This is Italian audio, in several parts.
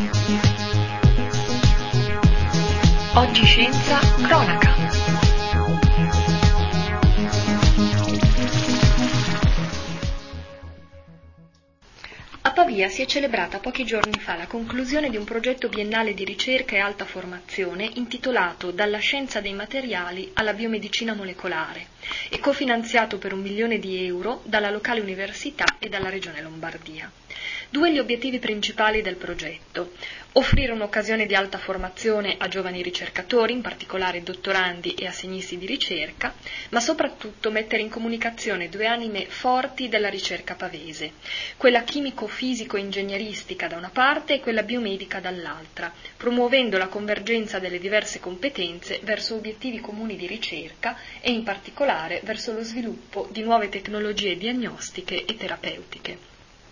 Oggi Scienza Cronaca. A Pavia si è celebrata pochi giorni fa la conclusione di un progetto biennale di ricerca e alta formazione intitolato Dalla scienza dei materiali alla biomedicina molecolare e cofinanziato per 1 milione di euro dalla locale università e dalla Regione Lombardia. Due gli obiettivi principali del progetto: offrire un'occasione di alta formazione a giovani ricercatori, in particolare dottorandi e assegnisti di ricerca, ma soprattutto mettere in comunicazione due anime forti della ricerca pavese, quella chimico-fisico-ingegneristica da una parte e quella biomedica dall'altra, promuovendo la convergenza delle diverse competenze verso obiettivi comuni di ricerca e in particolare verso lo sviluppo di nuove tecnologie diagnostiche e terapeutiche.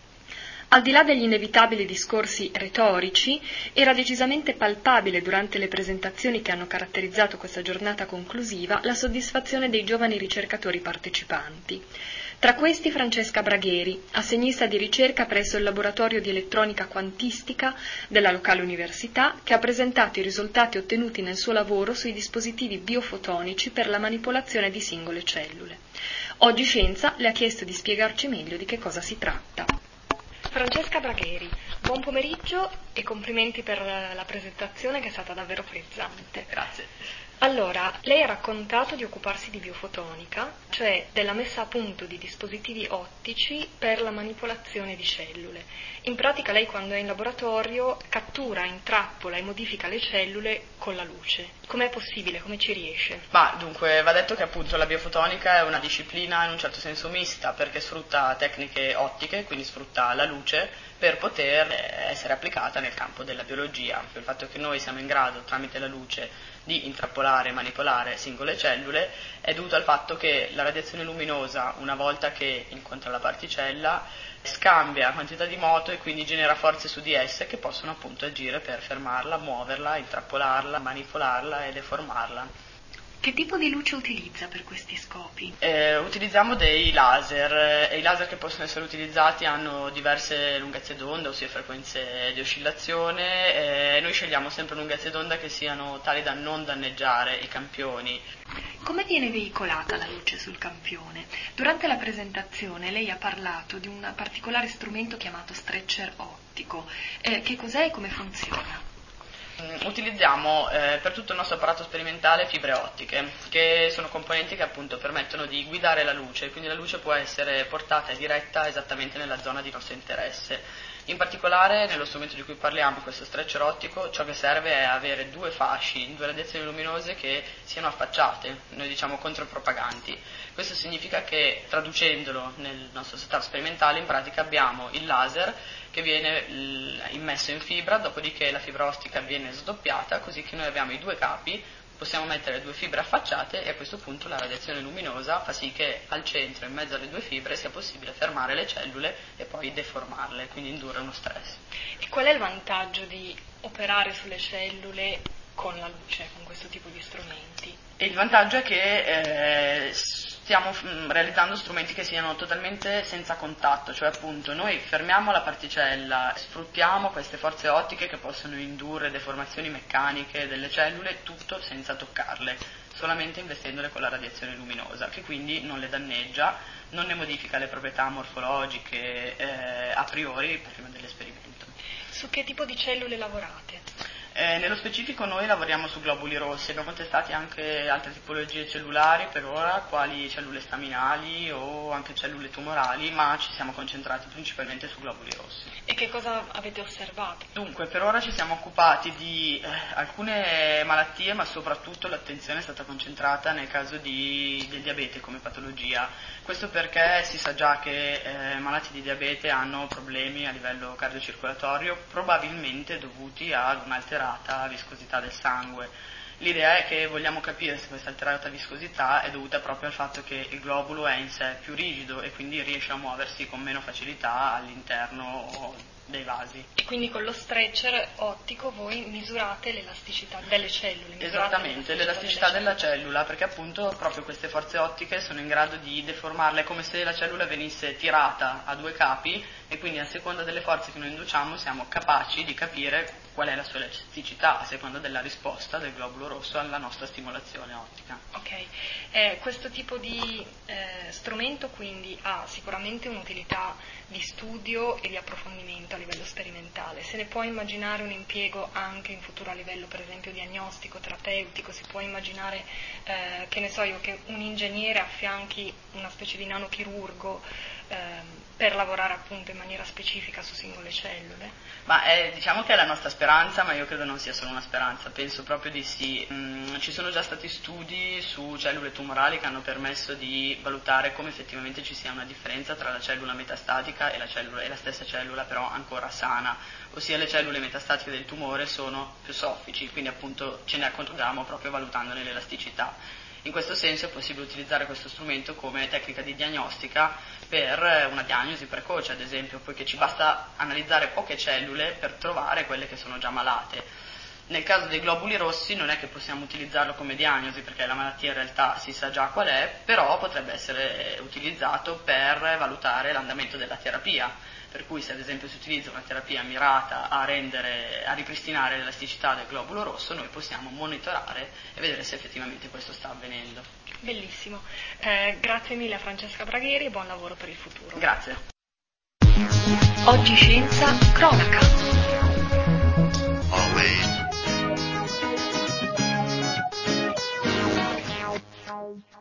Al di là degli inevitabili discorsi retorici, era decisamente palpabile durante le presentazioni che hanno caratterizzato questa giornata conclusiva la soddisfazione dei giovani ricercatori partecipanti. Tra questi Francesca Bragheri, assegnista di ricerca presso il laboratorio di elettronica quantistica della locale università, che ha presentato i risultati ottenuti nel suo lavoro sui dispositivi biofotonici per la manipolazione di singole cellule. Oggi Scienza le ha chiesto di spiegarci meglio di che cosa si tratta. Francesca Bragheri, buon pomeriggio e complimenti per la presentazione che è stata davvero frizzante. Grazie. Allora, lei ha raccontato di occuparsi di biofotonica, cioè della messa a punto di dispositivi ottici per la manipolazione di cellule. In pratica lei quando è in laboratorio cattura, intrappola e modifica le cellule con la luce. Com'è possibile? Come ci riesce? Dunque, va detto che appunto la biofotonica è una disciplina in un certo senso mista, perché sfrutta tecniche ottiche, quindi sfrutta la luce, per poter essere applicata nel campo della biologia. Il fatto che noi siamo in grado, tramite la luce, di intrappolare e manipolare singole cellule è dovuto al fatto che la radiazione luminosa, una volta che incontra la particella, scambia quantità di moto e quindi genera forze su di esse che possono appunto agire per fermarla, muoverla, intrappolarla, manipolarla e deformarla. Che tipo di luce utilizza per questi scopi? Utilizziamo dei laser e i laser che possono essere utilizzati hanno diverse lunghezze d'onda, ossia frequenze di oscillazione. Noi scegliamo sempre lunghezze d'onda che siano tali da non danneggiare i campioni. Come viene veicolata la luce sul campione? Durante la presentazione lei ha parlato di un particolare strumento chiamato stretcher ottico. Che cos'è e come funziona? Utilizziamo per tutto il nostro apparato sperimentale fibre ottiche, che sono componenti che appunto permettono di guidare la luce, quindi la luce può essere portata e diretta esattamente nella zona di nostro interesse. In particolare nello strumento di cui parliamo, questo stretcher ottico, ciò che serve è avere due fasci, due radiazioni luminose che siano affacciate, noi diciamo contropropaganti. Questo significa che, traducendolo nel nostro setup sperimentale, in pratica abbiamo il laser che viene immesso in fibra, dopodiché la fibra ottica viene sdoppiata, così che noi abbiamo i due capi, possiamo mettere due fibre affacciate e a questo punto la radiazione luminosa fa sì che al centro, in mezzo alle due fibre, sia possibile fermare le cellule e poi deformarle, quindi indurre uno stress. E qual è il vantaggio di operare sulle cellule con la luce, con questo tipo di strumenti? E il vantaggio è che stiamo realizzando strumenti che siano totalmente senza contatto, cioè appunto noi fermiamo la particella, sfruttiamo queste forze ottiche che possono indurre deformazioni meccaniche delle cellule, tutto senza toccarle, solamente investendole con la radiazione luminosa, che quindi non le danneggia, non ne modifica le proprietà morfologiche a priori prima dell'esperimento. Su che tipo di cellule lavorate? Nello specifico noi lavoriamo su globuli rossi, abbiamo testato anche altre tipologie cellulari per ora, quali cellule staminali o anche cellule tumorali, ma ci siamo concentrati principalmente su globuli rossi. E che cosa avete osservato? Dunque, per ora ci siamo occupati di alcune malattie, ma soprattutto l'attenzione è stata concentrata nel caso del diabete come patologia. Questo perché si sa già che malati di diabete hanno problemi a livello cardiocircolatorio, probabilmente dovuti ad un'alterata viscosità del sangue. L'idea è che vogliamo capire se questa alterata viscosità è dovuta proprio al fatto che il globulo è in sé più rigido e quindi riesce a muoversi con meno facilità all'interno dei vasi. E quindi con lo stretcher ottico voi misurate l'elasticità delle cellule? Esattamente, l'elasticità della cellula, perché appunto proprio queste forze ottiche sono in grado di deformarle, come se la cellula venisse tirata a due capi e quindi a seconda delle forze che noi induciamo siamo capaci di capire qual è la sua elasticità a seconda della risposta del globulo rosso alla nostra stimolazione ottica. Ok, questo tipo di strumento quindi ha sicuramente un'utilità di studio e di approfondimento a livello sperimentale. Se ne può immaginare un impiego anche in futuro a livello per esempio diagnostico, terapeutico, si può immaginare che ne so io, che un ingegnere affianchi una specie di nanochirurgo per lavorare appunto in maniera specifica su singole cellule? Ma diciamo che è la nostra speranza, ma io credo non sia solo una speranza, penso proprio di sì. Ci sono già stati studi su cellule tumorali che hanno permesso di valutare come effettivamente ci sia una differenza tra la cellula metastatica e la stessa cellula però ancora sana, ossia le cellule metastatiche del tumore sono più soffici, quindi appunto ce ne accorgiamo proprio valutandone l'elasticità. In questo senso è possibile utilizzare questo strumento come tecnica di diagnostica per una diagnosi precoce, ad esempio, poiché ci basta analizzare poche cellule per trovare quelle che sono già malate. Nel caso dei globuli rossi non è che possiamo utilizzarlo come diagnosi, perché la malattia in realtà si sa già qual è, però potrebbe essere utilizzato per valutare l'andamento della terapia. Per cui se ad esempio si utilizza una terapia mirata a ripristinare l'elasticità del globulo rosso, noi possiamo monitorare e vedere se effettivamente questo sta avvenendo. Bellissimo, grazie mille a Francesca Bragheri e buon lavoro per il futuro. Grazie. Oggi Scienza, cronaca. Always.